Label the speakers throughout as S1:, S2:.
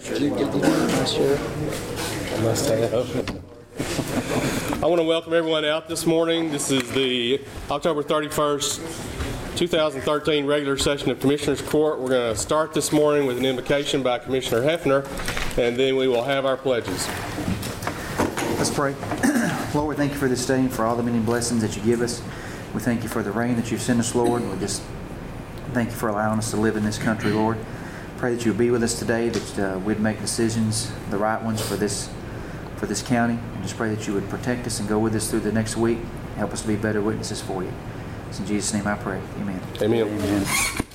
S1: Did you get the one last year?
S2: I must have. I want to welcome everyone out this morning. This is the October 31st, 2013 regular session of Commissioners Court. We're going to start this morning with an invocation by Commissioner Hefner, and then we will have our pledges.
S3: Let's pray. Lord, we thank you for this day and for all the many blessings that you give us. We thank you for the rain that you've sent us, Lord. We just thank you for allowing us to live in this country, Lord. Pray that you would be with us today, that we'd make decisions, the right ones for this county. And just pray that you would protect us and go with us through the next week. Help us to be better witnesses for you. It's in Jesus' name I pray. Amen.
S2: Amen.
S3: Amen.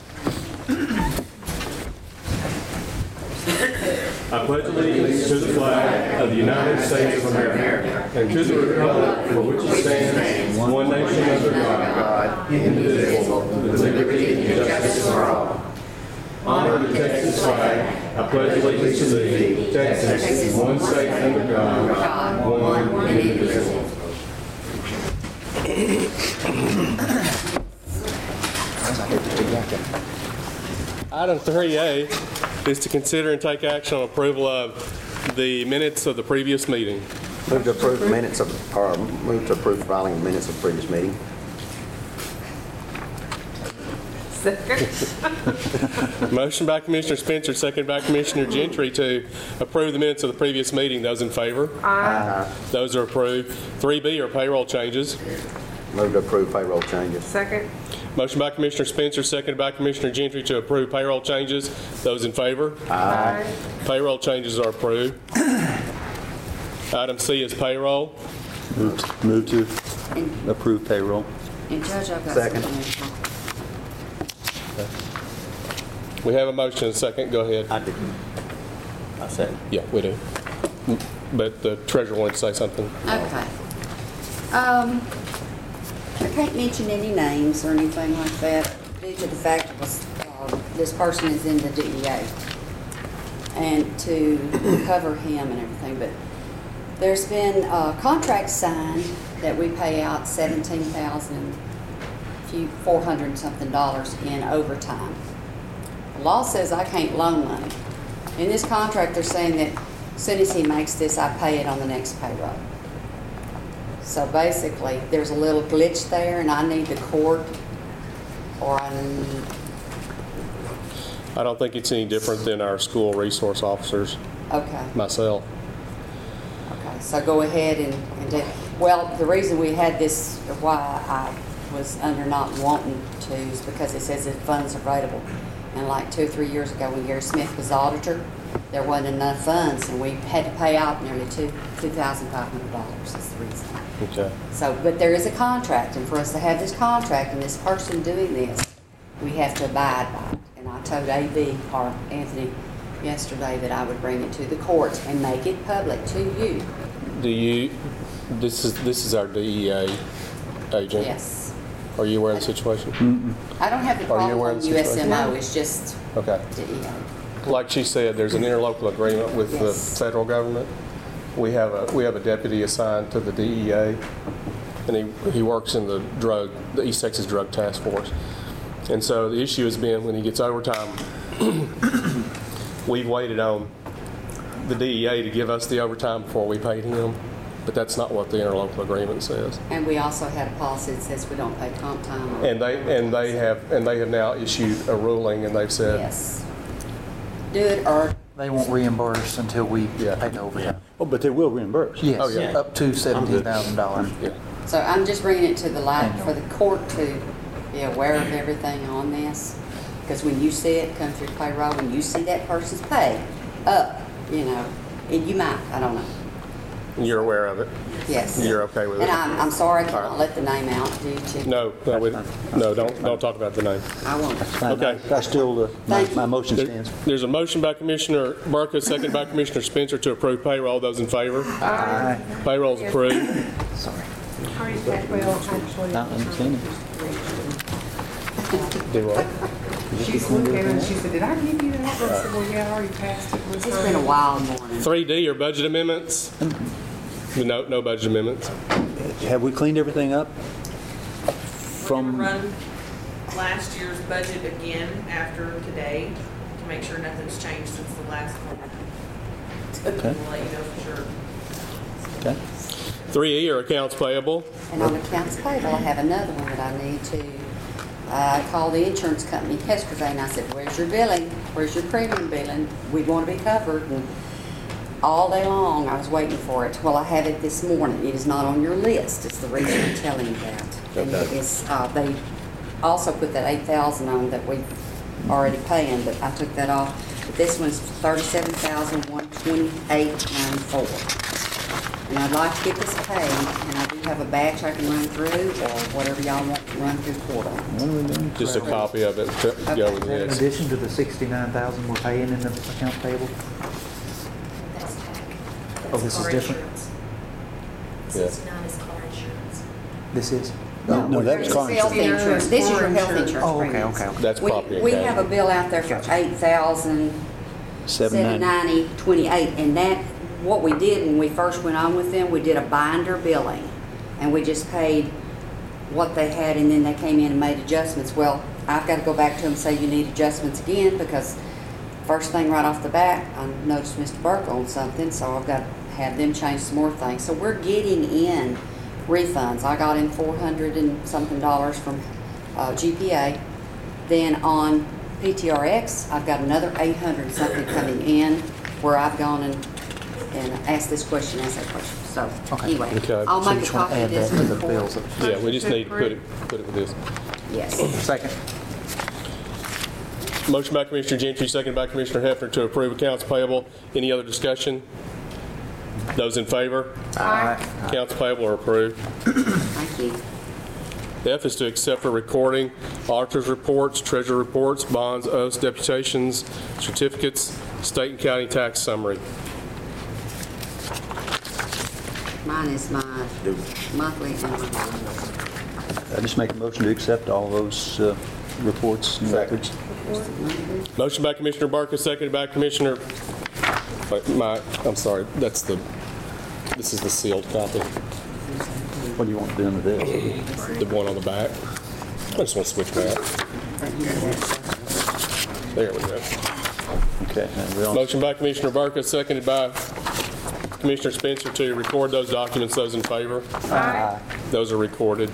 S2: I pledge allegiance to the flag of the United States of America and to the republic for which it stands, one nation under God, indivisible, with liberty and justice for all. Honor the Texas flag. I pledge allegiance to thee, Texas, one state under God, one indivisible. Item 3A is to consider and take action on approval of the minutes of the previous meeting.
S4: Move to approve move to approve filing of minutes of the previous meeting.
S2: Motion by Commissioner Spencer, second by Commissioner Gentry to approve the minutes of the previous meeting. Those in favor?
S4: Aye.
S2: Those are approved. 3B are payroll changes.
S4: Move to approve payroll changes.
S5: Second.
S2: Motion by Commissioner Spencer, second by Commissioner Gentry to approve payroll changes. Those in favor?
S4: Aye.
S2: Payroll changes are approved. Item C is payroll.
S1: Move to approve payroll.
S5: And Judge, I've got
S4: Second.
S5: something.
S2: We have a motion and a second. Go ahead.
S4: I did. I said.
S2: Yeah, we do. But the treasurer wanted to say something.
S5: Okay. I can't mention any names or anything like that due to the fact that this person is in the DEA and to cover him and everything. But there's been a contract signed that we pay out $17,400 and something in overtime. The law says I can't loan money. In this contract, they're saying that as soon as he makes this, I pay it on the next payroll. So basically, there's a little glitch there, and I need the court, or I
S2: don't think it's any different than our school resource officers.
S5: Okay.
S2: Myself.
S5: Okay, so go ahead and do. Well, the reason we had this, why I was under not wanting to, is because it says that funds are available. And like 2 or 3 years ago, when Gary Smith was auditor, there wasn't enough funds, and we had to pay out nearly $2,500. That's the reason.
S2: Okay.
S5: So, but there is a contract, and for us to have this contract and this person doing this, we have to abide by it. And I told AB or Anthony yesterday that I would bring it to the courts and make it public to you.
S2: This is our DEA agent?
S5: Yes.
S2: Are you aware of the situation?
S5: I don't have the
S2: Are you
S5: problem
S2: aware
S5: with
S2: of the situation?
S5: USMO, it's just
S2: Okay.
S5: DEA.
S2: Like she said, there's an interlocal agreement with the
S5: Yes.
S2: federal government. We have a deputy assigned to the DEA, and he works in the East Texas Drug Task Force. And so the issue has been when he gets overtime, we've waited on the DEA to give us the overtime before we paid him, but that's not what the interlocal agreement says.
S5: And we also had a policy that says we don't pay comp time.
S2: And they have now issued a ruling, and they've said
S5: Yes. Do it or.
S3: They won't reimburse until we
S2: Yeah.
S3: pay the overtime.
S1: Oh, but they will reimburse.
S3: Yes,
S2: Oh, yeah.
S3: up to $17,000.
S2: yeah.
S5: So I'm just bringing it to the light for the court to be aware of everything on this. Because when you see it come through payroll, when you see that person's pay up, and you might, I don't know.
S2: You're aware of it.
S5: Yes.
S2: You're okay with it.
S5: And I'm sorry I cannot
S2: right.
S5: let the name out due to.
S2: No, don't talk about the name.
S5: I won't.
S2: Okay.
S1: I still,
S5: Thank
S1: my
S5: you.
S1: motion stands.
S2: There's a motion by Commissioner Burka, second by Commissioner Spencer to approve payroll. Those in favor?
S3: Aye.
S2: Payroll's approved.
S3: Sorry.
S1: Not understanding.
S2: Do what?
S6: She looked at it and she said, "Did I give you that?" I said, "Well, yeah, I already passed it."
S5: It's been a wild morning.
S2: 3D are budget amendments. No budget amendments.
S1: Have we cleaned everything up?
S7: We're going to run last year's budget again after today to make sure nothing's changed since the last one.
S1: Okay.
S7: We'll let you know for sure.
S1: Okay.
S2: 3E are accounts payable.
S5: And on accounts payable, I have another one that I need to, I called the insurance company yesterday and I said, where's your billing? Where's your premium billing? We want to be covered. And all day long, I was waiting for it. Well, I have it this morning. It is not on your list. It's the reason I'm telling you that. And it is, they also put that $8,000 on that we've already paying, but I took that off. But this one's $37,128.94. And I'd like to get this paid, and I do have a batch I can run through, or whatever y'all want to run through court on.
S1: What are we doing?
S2: Just a copy of it to go with
S3: Is that in
S2: this.
S3: addition to the $69,000 we're paying in the accounts payable?
S8: That's tax.
S3: Oh, this is
S8: Car
S3: different?
S8: insurance.
S2: Yeah.
S8: 69 is car insurance.
S3: This is?
S1: No, that's
S5: This is
S1: car
S5: health
S1: insurance.
S5: insurance. This is your health
S6: Car
S5: insurance
S3: Oh, okay,
S5: premiums.
S3: okay, okay.
S2: That's property and
S5: We have a
S2: casualty.
S5: bill out there for
S3: Gotcha.
S5: $8,790.28, and that, what we did when we first went on with them, we did a binder billing, and we just paid what they had, and then they came in and made adjustments. Well, I've got to go back to them and say you need adjustments again, because first thing right off the bat, I noticed Mr. Burke on something, so I've got to have them change some more things. So we're getting in refunds. I got in $400 and something from GPA. Then on PTRX, I've got another 800 something coming in, where I've gone and asked this question, asked that question. So
S3: Okay.
S5: anyway,
S2: Okay.
S5: I'll
S3: So you
S5: make a
S3: just want to
S5: copy of
S3: add
S5: this
S3: that to the
S5: report.
S3: bills?
S2: Yeah, we just need to put it with this.
S5: Yes.
S3: Second.
S2: Motion by Commissioner Gentry, second by Commissioner Hefner to approve accounts payable. Any other discussion? Those in favor?
S3: Aye.
S2: Accounts payable are approved.
S5: Thank you.
S2: F is to accept for recording auditor's reports, treasurer reports, bonds, oaths, deputations, certificates, state and county tax summary.
S5: Mine is my monthly and my
S1: I just make a motion to accept all those reports and records.
S2: Motion by Commissioner Barker, seconded by Commissioner, I'm sorry, this is the sealed copy,
S1: What do you want to do with this?
S2: the one on the back. I just want to switch back. There we go.
S1: Okay. and we all-
S2: Motion by Commissioner Barker, seconded by Commissioner Spencer to record those documents. Those in favor?
S6: Aye.
S2: Those are recorded.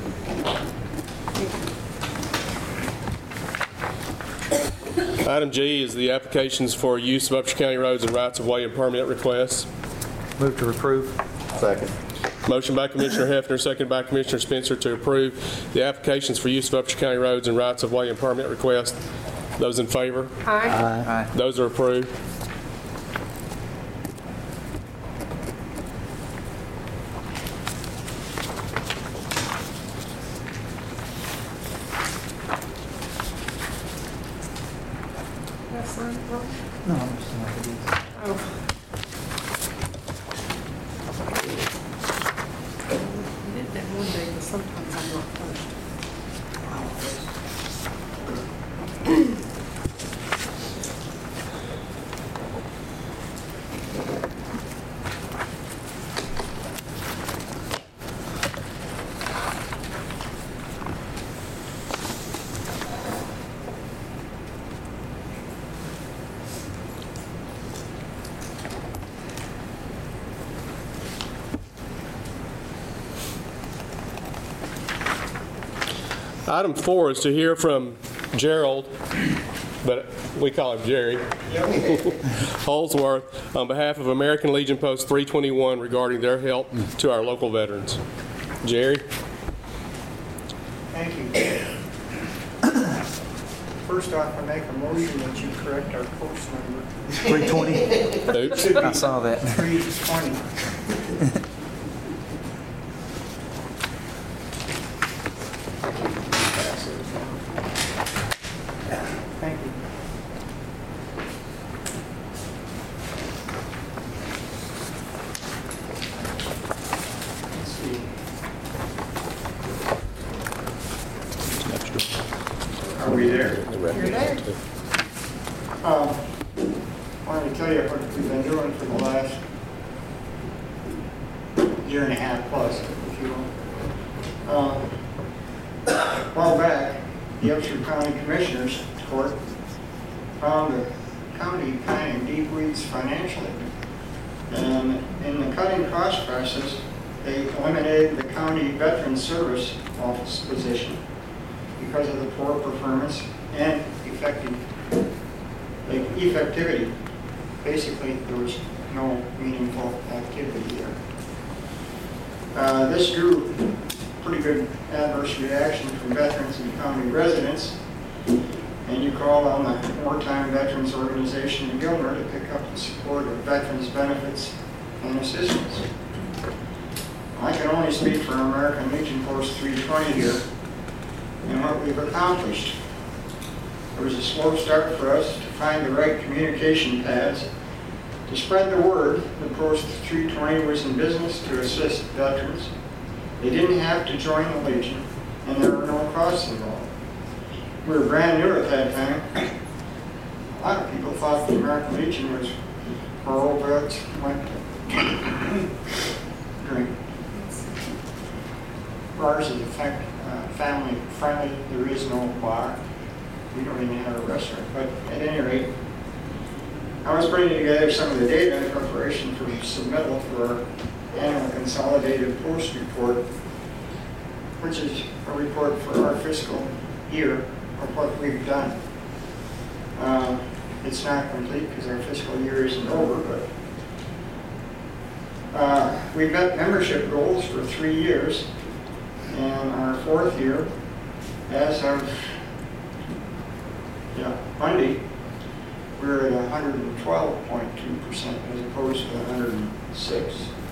S2: Item G is the applications for use of Upshur County roads and rights-of-way and permit requests.
S3: Move to approve.
S4: Second.
S2: Motion by Commissioner Hefner, seconded by Commissioner Spencer to approve the applications for use of Upshur County roads and rights-of-way and permit requests. Those in favor?
S6: Aye.
S3: Aye.
S2: Those are approved.
S6: That's not wrong.
S3: No, I'm just not with these.
S6: Oh. I did that one day, but sometimes I'm not first.
S2: Item 4 is to hear from Gerald, but we call him Jerry, Holsworth, on behalf of American Legion Post 321 regarding their help to our local veterans. Jerry?
S9: Thank you. First off, I make a motion that you correct our post number,
S3: 320.
S2: Oops.
S3: I saw that.
S9: 320. Thank you. Let's see. Are we there?
S6: You're there.
S9: I wanted to tell you what we've been doing for the last year and a half plus, if you will. A while back, the Upshur County Commissioners Court found the county kind of in deep weeds financially. And in the cutting cost process, they eliminated the county veteran service office position because of the poor performance and effectivity. Basically, there was no meaningful activity there. This drew pretty good adverse reaction from veterans and county residents, and you called on the Wartime Veterans Organization in Gilmer to pick up the support of veterans benefits and assistance. I can only speak for American Legion Post 320 here and what we've accomplished. It was a slow start for us to find the right communication paths to spread the word that Post 320 was in business to assist veterans. They didn't have to join the Legion, and there were no costs involved. We were brand new at that time. A lot of people thought the American Legion was for old vets who went to drink. Ours is family friendly. There is no bar. We don't even have a restaurant. But at any rate, I was putting together some of the data in preparation for submittal for our annual consolidated post report, which is a report for our fiscal year of what we've done. It's not complete because our fiscal year isn't over, but we've got membership goals for 3 years, and our 4th year, as of Monday, we're at 112.2% as opposed to 106.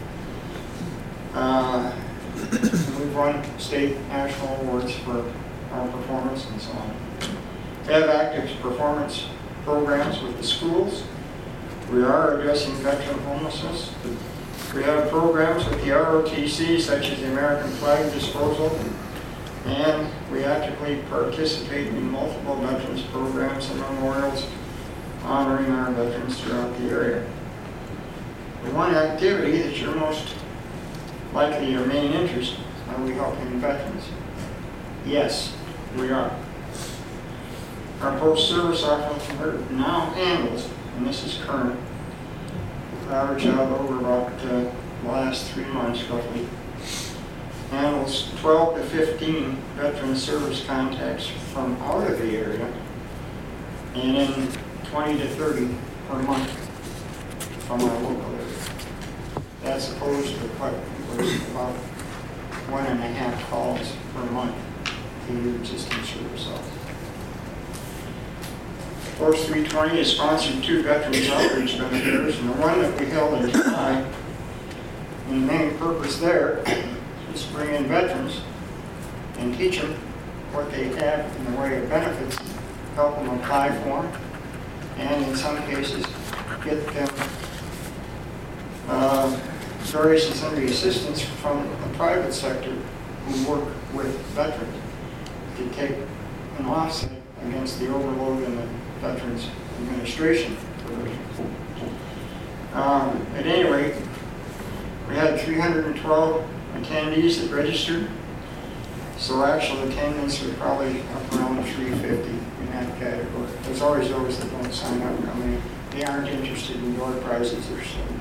S9: We've won state national awards for our performance and so on. We have active performance programs with the schools. We are addressing veteran homelessness. We have programs with the ROTC, such as the American Flag Disposal, and we actively participate in multiple veterans programs and memorials honoring our veterans throughout the area. The one activity that you're most likely your main interest, are we helping veterans? Yes, we are. Our post-service officer now handles, and this is current, average out over about the last 3 months roughly, handles 12 to 15 veteran service contacts from out of the area, and then 20 to 30 per month from our local area. That's opposed to what was about 1.5 calls per month to your existing service office. Post 320 has sponsored 2 veterans outreach fairs, and the one that we held in July, and the main purpose there is to bring in veterans and teach them what they have in the way of benefits, help them apply for them, and in some cases get them various and sundry assistance from the private sector who work with veterans to take an offset against the overload in the Veterans Administration. At any rate, we had 312 attendees that registered, so actual attendance was probably up around 350 in that category. There's always those that don't sign up. I mean, they aren't interested in door prizes or something.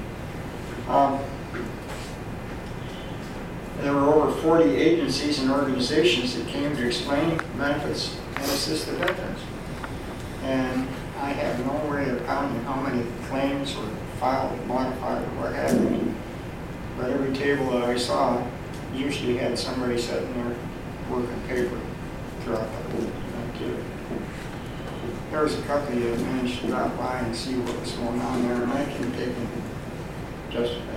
S9: There were over 40 agencies and organizations that came to explain benefits and assist the veterans. And I have no way of counting how many claims were filed, modified, or what have you. But every table that I saw usually had somebody sitting there working paper throughout the whole activity. There was a couple that managed to drop by and see what was going on there, and I can take and justify it.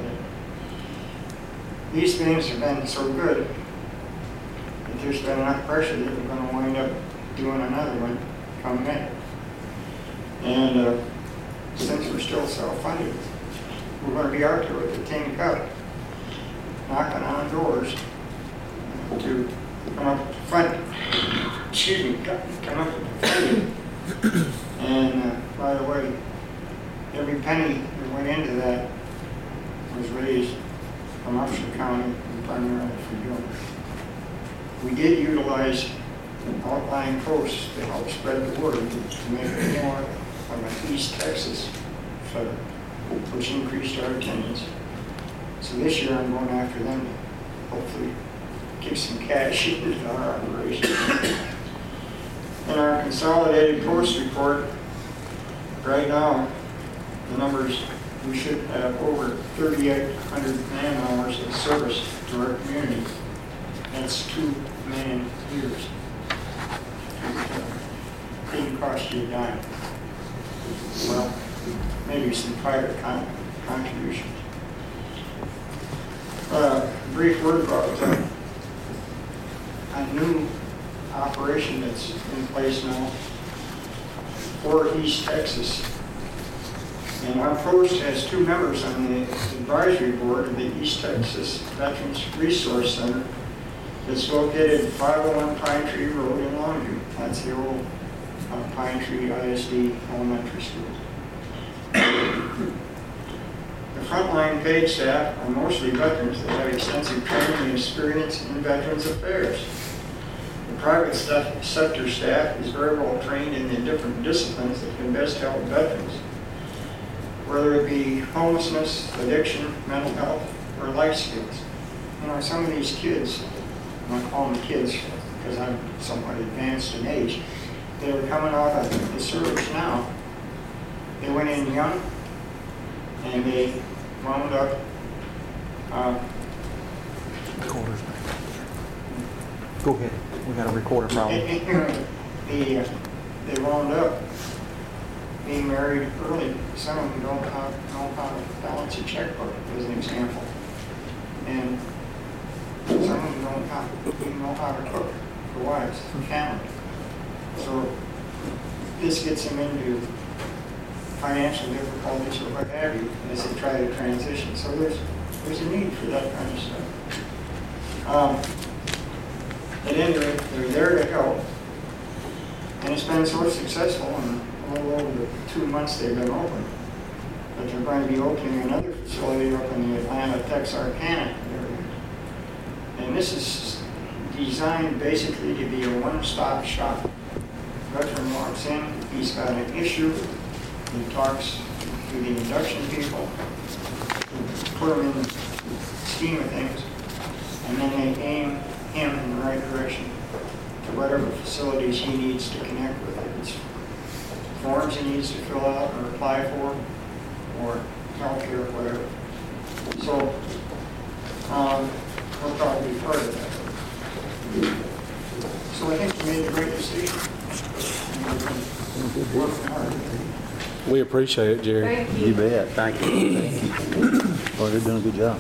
S9: These things have been so good that there's been enough pressure that we're going to wind up doing another one come May. And since we're still self-funded, we're going to be out there with the Tin Cup, knocking on doors to come up with funding. Come up with funding. And by the way, every penny that went into that was raised from Upshur County and primarily from Gilmer. We did utilize outlying posts to help spread the word to make it more of an East Texas federal. which increased our attendance. So this year I'm going after them to hopefully kick some cash into our operation. In our consolidated post report, right now, the numbers, we should have over 3,800 man-hours of service to our community. That's 2 man years. Didn't cost you a dime. Well, maybe some private contributions. Brief word about a new operation that's in place now for East Texas. And our post has 2 members on the advisory board of the East Texas Veterans Resource Center. It's located at 501 Pine Tree Road in Longview. That's the old Pine Tree ISD Elementary School. The frontline paid staff are mostly veterans that have extensive training and experience in Veterans Affairs. The private sector staff is very well trained in the different disciplines that can best help veterans, whether it be homelessness, addiction, mental health, or life skills. You know, some of these kids, I'm not calling them kids because I'm somewhat advanced in age, they were coming out of the service now. They went in young and they wound up
S3: Go ahead. We got a recorder problem.
S9: they wound up being married early. Some of them don't know how to balance a checkbook, as an example. And some of them don't even know how to cook for wives, for family. So this gets them into financial difficulties or what have you as they try to transition. So there's a need for that kind of stuff. At any rate, they're there to help. And it's been so successful in a little over the 2 months they've been open that they're going to be opening another facility up in the Atlanta, Texarkana area. And this is designed basically to be a one-stop shop. Veteran walks in, he's got an issue, he talks to the induction people, put him in the scheme of things, and then they aim him in the right direction to whatever facilities he needs to connect with. If it's forms he needs to fill out or apply for, or healthcare, whatever. So we'll probably be part of that. So I think we made a great decision. Working hard.
S2: We appreciate it, Jerry.
S6: Thank you.
S1: You bet. Thank you. Thank you. Well, they're doing a good job.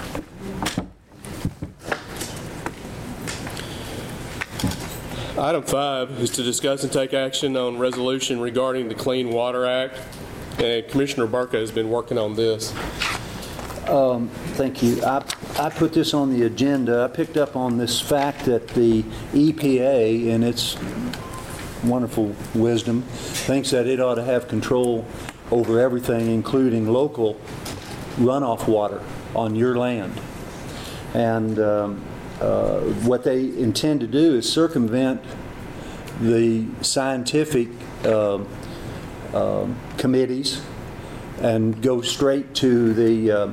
S2: Item 5 is to discuss and take action on resolution regarding the Clean Water Act. And Commissioner Barca has been working on this.
S1: Thank you. I put this on the agenda. I picked up on this fact that the EPA, in its wonderful wisdom, thinks that it ought to have control over everything, including local runoff water on your land. And what they intend to do is circumvent the scientific committees and go straight to the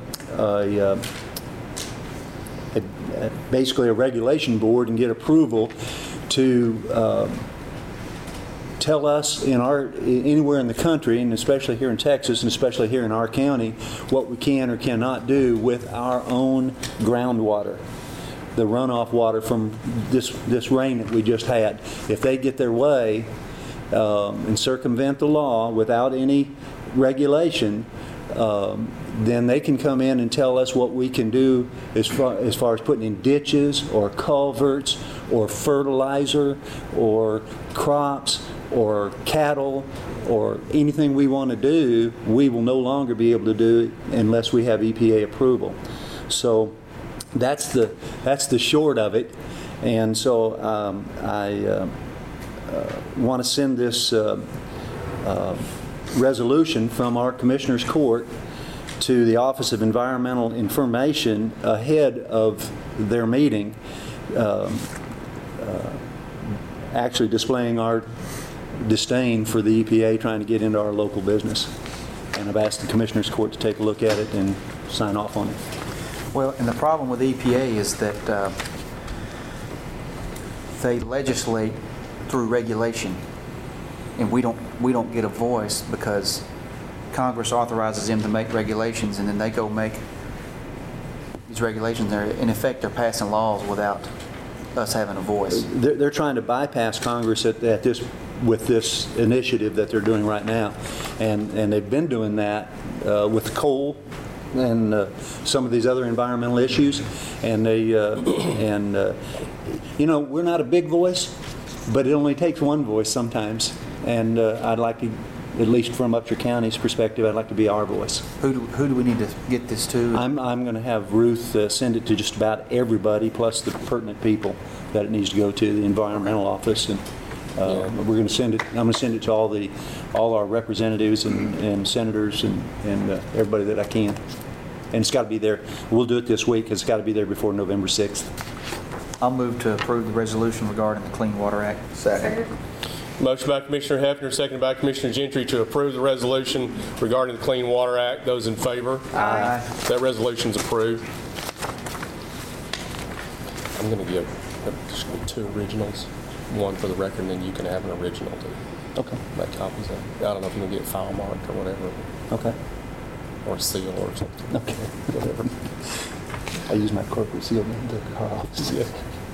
S1: basically a regulation board and get approval to tell us anywhere in the country, and especially here in Texas, and especially here in our county, what we can or cannot do with our own groundwater, the runoff water from this rain that we just had. If they get their way and circumvent the law without any regulation, then they can come in and tell us what we can do as far as putting in ditches or culverts or fertilizer or crops or cattle or anything we want to do. We will no longer be able to do it unless we have EPA approval. So that's the short of it. And so I want to send this resolution from our Commissioner's Court to the Office of Environmental Information ahead of their meeting, actually displaying our disdain for the EPA trying to get into our local business. and I've asked the Commissioners Court to take a look at it and sign off on it.
S3: Well, and the problem with EPA is that they legislate through regulation, and we don't get a voice because Congress authorizes them to make regulations, and then they go make these regulations. In effect, they're passing laws without us having a voice.
S1: They're trying to bypass Congress at this with this initiative that they're doing right now, and they've been doing that with coal and some of these other environmental issues, and you know, we're not a big voice, but it only takes one voice sometimes, and I'd like to, at least from Upshur County's perspective, I'd like to be our voice.
S3: Who do we need to get this to?
S1: I'm going to have Ruth send it to just about everybody, plus the pertinent people that it needs to go to, the environmental office, and we're going to send it. I'm going to send it to all our representatives and senators and everybody that I can. And it's got to be there. We'll do it this week. It's got to be there before November 6th.
S3: I'll move to approve the resolution regarding the Clean Water Act.
S4: Second.
S2: Motion by Commissioner Hefner, seconded by Commissioner Gentry to approve the resolution regarding the Clean Water Act. Those in favor?
S3: Aye.
S2: That resolution's approved. I'm going to give just two originals, one for the record, and then you can have an original to
S1: Okay.
S2: make copies of. I don't know if you can get file marked or whatever,
S1: Okay.
S2: or seal or something.
S1: Okay.
S2: Whatever.
S1: I use my corporate seal in the car office.
S2: Yeah.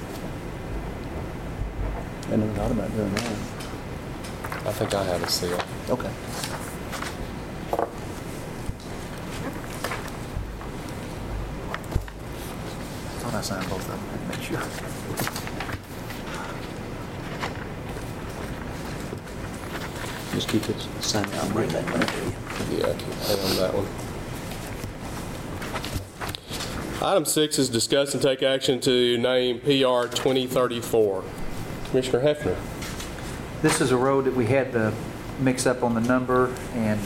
S1: I never thought about doing that.
S2: I think I have a seal.
S1: Okay.
S3: I thought I signed both of them. I had to make sure.
S1: Just keep it signed. I'll bring that one to you.
S2: Yeah, I can hang on that one. Item 6 is discuss and take action to name PR 2034. Commissioner Hefner.
S3: This is a road that we had the mix up on the number, and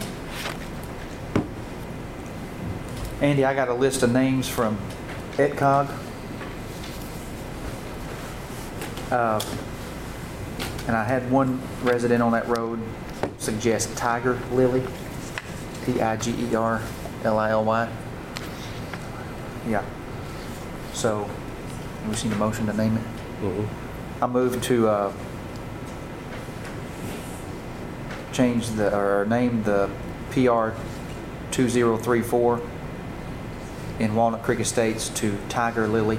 S3: Andy, I got a list of names from ETCOG. And I had one resident on that road suggest Tiger Lily, Tigerlily. Yeah. So, we see the motion to name it. I move to change or name the PR 2034 in Walnut Creek Estates to Tiger Lily.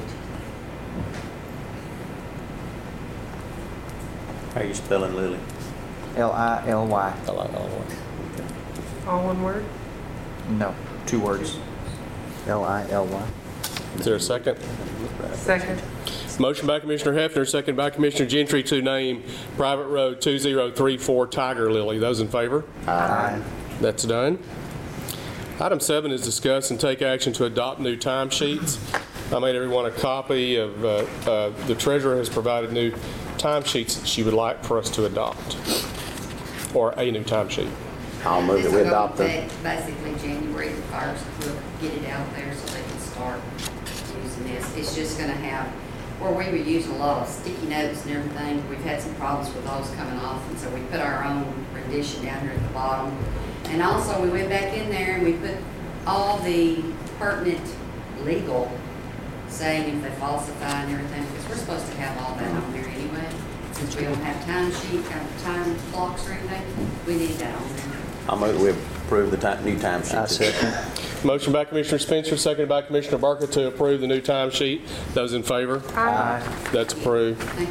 S4: How are you spelling Lily?
S3: Lily.
S2: I like all one.
S6: All one word?
S3: No, 2 words.
S1: Lily.
S2: Is there a second?
S6: Second.
S2: Motion by Commissioner Hefner, second by Commissioner Gentry to name private road 2034 Tiger Lily. Those in favor?
S3: Aye.
S2: That's done. Item 7 is discuss and take action to adopt new timesheets. I made everyone a copy of, the treasurer has provided new timesheets that she would like for us to adopt, or a new timesheet.
S4: I'll move that we adopt them.
S5: Basically, January the 1st, we'll get it out there so they can start using this. It's just going to have, where we were using a lot of sticky notes and everything, we've had some problems with those coming off, and so we put our own rendition down here at the bottom. And also, we went back in there and we put all the pertinent legal, saying if they falsify and everything, because we're supposed to have all that on there anyway. Since we don't have time clocks or anything, we need that on there.
S4: I'll move that we approve the new time sheet.
S1: I second.
S2: Motion by Commissioner Spencer, seconded by Commissioner Barker to approve the new timesheet. Those in favor?
S3: Aye.
S2: That's approved.
S5: Thank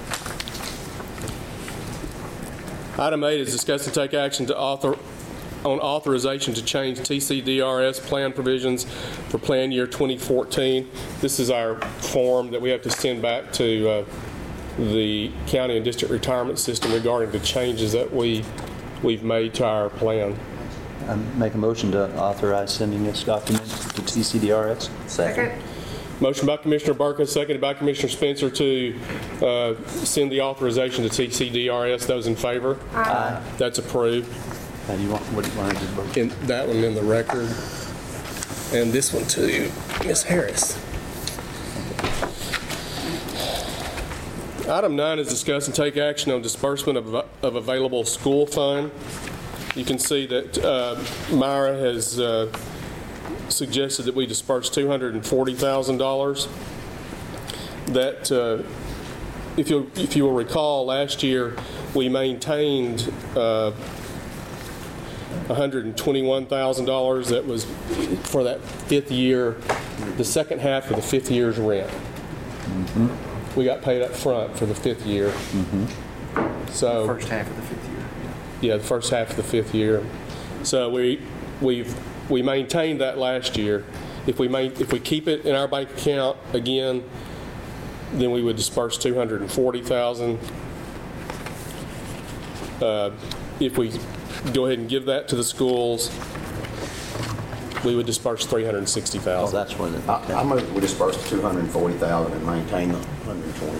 S5: you.
S2: Item 8 is discuss and take action to on authorization to change TCDRS plan provisions for plan year 2014. This is our form that we have to send back to the county and district retirement system regarding the changes that we've made to our plan.
S1: I make a motion to authorize sending this document to TCDRS.
S4: Second.
S2: Motion by Commissioner Barker, seconded by Commissioner Spencer to send the authorization to TCDRS. Those in favor?
S1: Aye.
S2: That's approved.
S1: Now, do you want what do you want to do?
S2: In that one in the record, and this one to Ms. Harris. Item 9 is discuss and take action on disbursement of available school fund. you can see that Myra has suggested that we disperse $240,000. That, if you will recall, last year we maintained $121,000 that was for that 5th year, the second half of the 5th year's rent. We got paid up front for the 5th year. So
S3: First half of the 5th year.
S2: yeah, the first half of the 5th year. So we maintained that last year. If we keep it in our bank account again, then we would disperse $240,000. If we go ahead and give that to the schools, we would disperse $360,000.
S4: Oh, that's when I move we disperse the $240,000 and maintain the 120.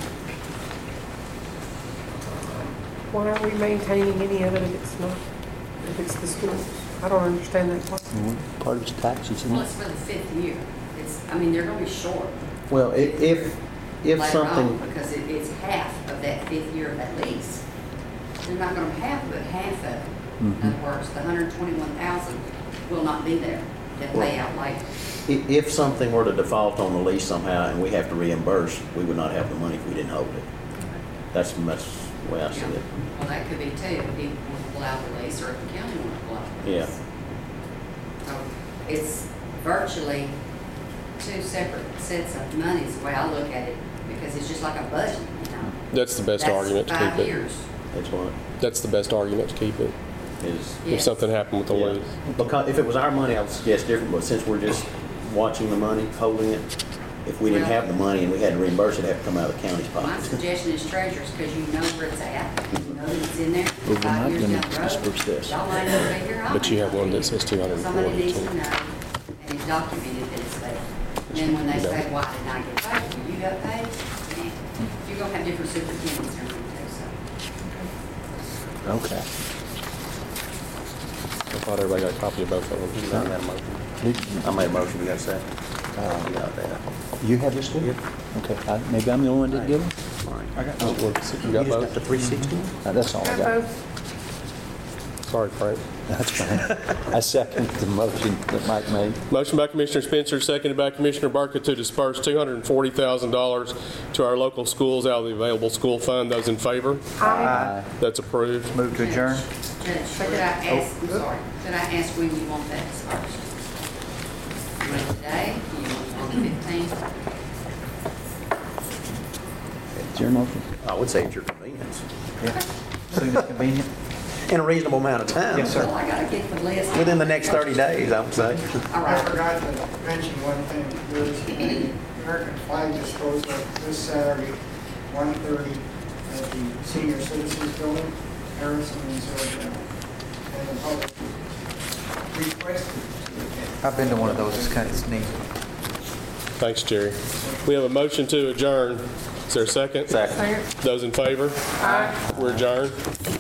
S6: Why are we maintaining any of it if it's not, if it's the schools? I don't understand that part.
S1: Part of it's taxes, isn't
S5: Well,
S1: it?
S5: it's for the 5th year. I mean, they're going to be short
S4: Well, if
S5: later
S4: something,
S5: on because it's half of that 5th year at least. They're not going to have but half of it. In other words, the $121,000 will not be there to pay out later.
S4: if something were to default on the lease somehow and we have to reimburse, we would not have the money if we didn't hold it. That's the way I see it.
S5: Well, that could be too, if people want to pull out the lease or if the county want to pull out the lease. So it's virtually two separate sets of money is the way I look at it, because it's just like a budget, you know.
S2: That's the best argument to
S5: That's
S2: keep
S5: 5
S2: it.
S5: years.
S4: That's what
S2: That's the best argument to keep it.
S4: is.
S2: If
S5: Yes.
S2: something happened with the
S4: Yeah.
S2: lease.
S4: Because if it was our money, I would suggest different, but since we're just watching the money, holding it, if we didn't have the money and we had to reimburse it, it'd have to come out of the county's
S5: My
S4: pocket.
S5: suggestion is treasurers, because you know where it's at. You know that it's in there.
S1: Well, we're
S5: 5
S1: not
S5: years
S1: gonna
S5: down the road.
S1: disperse this.
S5: Y'all might not be here.
S2: But you have one that says
S5: Somebody needs
S2: 240
S5: to
S2: too.
S5: know, and it's documented that it's there. And then when they say, why didn't I get paid? Well, you got paid. Man, you're going to have different superintendents and everything too, so.
S1: Okay.
S2: I thought everybody got a copy of both of them.
S4: I made a motion. I made a motion, we got a second. You got that.
S1: You have this too?
S4: Yep.
S1: Okay, maybe I'm the only one that didn't get it?
S4: All right.
S1: I got
S2: You
S4: You
S2: got
S4: just
S2: both?
S4: got the 360?
S1: That's all I
S6: Got
S1: got.
S6: both.
S2: Sorry, Frank.
S1: That's fine. I second the motion that Mike made.
S2: Motion by Commissioner Spencer, seconded by Commissioner Barker to disperse $240,000 to our local schools out of the available school fund. Those in favor?
S6: Aye.
S2: That's approved.
S3: Move to adjourn.
S5: Judge, could I ask, I'm sorry, could I ask when you want that dispersed? You want it today? You want it on the 15th?
S1: It's your motion.
S4: I would say it's your convenience.
S3: Soon as convenient.
S4: In a reasonable amount of time.
S3: Yes, sir.
S5: Well, I gotta get the list.
S4: Within the next 30 days, I would say.
S5: All
S9: I
S5: right.
S9: forgot to mention one thing. There's the American flag disposal this Saturday, 1:30 at the Senior Citizens Building, Harrison and Silver. And the public requested to attend.
S3: I've been to one of those. It's kind of neat.
S2: Thanks, Jerry. We have a motion to adjourn. Is there a second?
S4: Second.
S6: Second.
S2: Those in favor?
S6: Aye.
S2: We're adjourned.